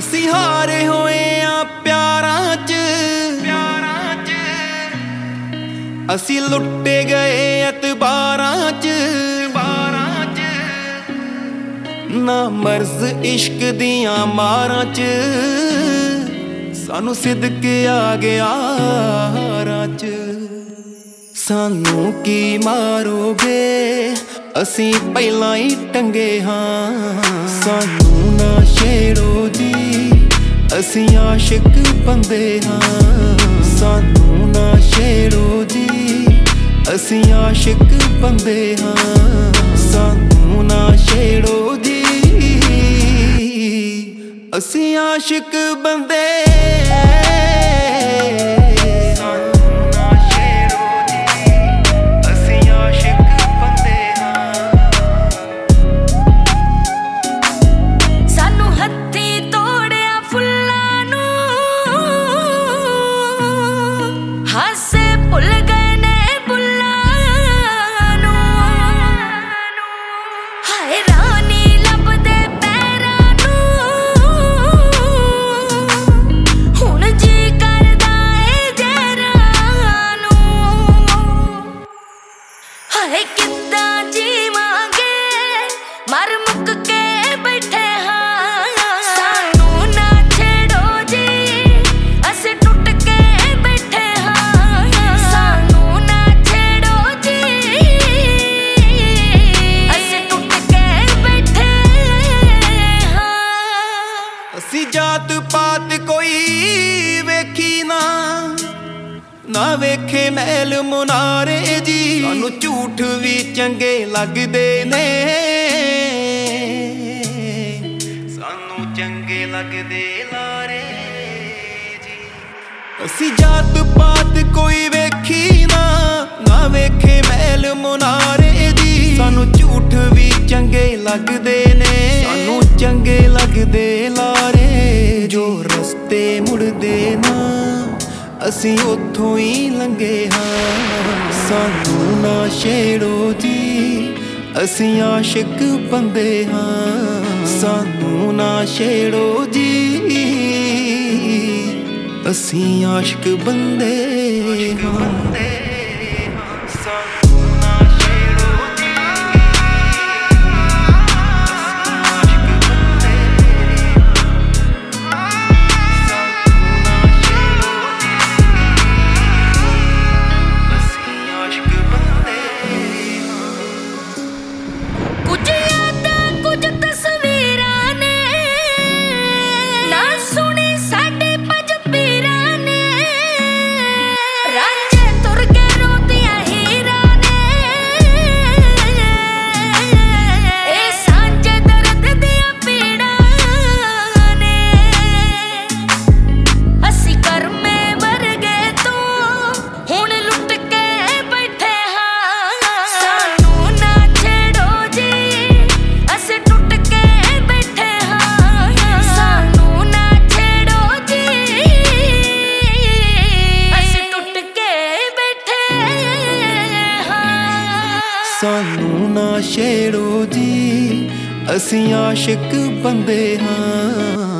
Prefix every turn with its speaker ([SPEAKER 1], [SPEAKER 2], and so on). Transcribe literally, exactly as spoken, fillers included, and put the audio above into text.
[SPEAKER 1] ਅਸੀਂ ਹਾਰੇ ਹੋਏ ਆ ਪਿਆਰਾਂ 'ਚ ਪਿਆਰਾਂ 'ਚ ਅਸੀਂ ਲੁੱਟੇ ਗਏ ਅਤਬਾਰਾਂ 'ਚ ਬਾਰਾਂ 'ਚ ਨਾ ਮਰਜ਼ ਇਸ਼ਕ ਦੀਆਂ ਮਾਰਾਂ 'ਚ ਸਾਨੂੰ ਸਿਦਕ ਆ ਗਿਆ ਹਾਰਾਂ 'ਚ ਸਾਨੂੰ ਕੀ ਮਾਰੋਗੇ ਅਸੀਂ ਪਹਿਲਾਂ ਹੀ ਟੰਗੇ ਹਾਂ ਸਾਨੂੰ ਨਾ ਛੇੜੋ ਜੀ ਅਸੀਂ ਆਸ਼ਿਕ ਬੰਦੇ ਹਾਂ ਸਾਨੂੰ ਨਾ ਛੇੜੋ ਜੀ ਅਸੀਂ ਆਸ਼ਿਕ ਬੰਦੇ ਹਾਂ ਸਾਨੂੰ ਨਾ ਛੇੜੋ ਜੀ ਅਸੀਂ ਆਸ਼ਿਕ ਬੰਦੇ
[SPEAKER 2] ਕਿੱਦਾਂ ਜੀਵਾਂਗੇ ਮਰ ਮੁੱਕ ਕੇ ਬੈਠੇ ਹਾਂ ਸਾਨੂੰ ਨਾ ਛੇੜੋ ਜੀ ਅਸੀਂ ਟੁੱਟ ਕੇ ਬੈਠੇ ਹਾਂ ਸਾਨੂੰ ਨਾ ਛੇੜੋ ਜੀ ਅਸੀਂ ਟੁੱਟ ਕੇ ਬੈਠੇ ਹਾਂ
[SPEAKER 1] ਅਸੀਂ ਜਾਤ ਪਾਤ ਕੋਈ ਵੇਖੀ ਨਾ ਨਾ ਵੇਖੇ ਮਹਿਲ ਮੁਨਾਰੇ ਜੀ ਸਾਨੂੰ ਝੂਠ ਵੀ ਚੰਗੇ ਲੱਗਦੇ ਨੇ ਸਾਨੂੰ ਚੰਗੇ ਲੱਗਦੇ ਲਾਰੇ ਜੀ ਅਸੀਂ ਜਾਤ ਪਾਤ ਕੋਈ ਵੇਖੀ ਨਾ ਨਾ ਵੇਖੇ ਮਹਿਲ ਮੁਨਾਰੇ ਜੀ ਸਾਨੂੰ ਝੂਠ ਵੀ ਚੰਗੇ ਲੱਗਦੇ ਨੇ ਸਾਨੂੰ ਚੰਗੇ ਲੱਗਦੇ ਲਾਰੇ ਜੋ ਰਸਤੇ ਮੁੜਦੇ ਨਾ ਅਸੀਂ ਉੱਥੋਂ ਹੀ ਲੰਘੇ ਹਾਂ ਸਾਨੂੰ ਨਾ ਛੇੜੋ ਜੀ ਅਸੀਂ ਆਸ਼ਿਕ ਬੰਦੇ ਹਾਂ ਸਾਨੂੰ ਨਾ ਛੇੜੋ ਜੀ ਅਸੀਂ ਆਸ਼ਿਕ ਬੰਦੇ ਹਾਂ ਸਾਨੂੰ ਨਾ ਛੇੜੋ ਜੀ ਅਸੀਂ ਆਸ਼ਿਕ ਬੰਦੇ ਹਾਂ।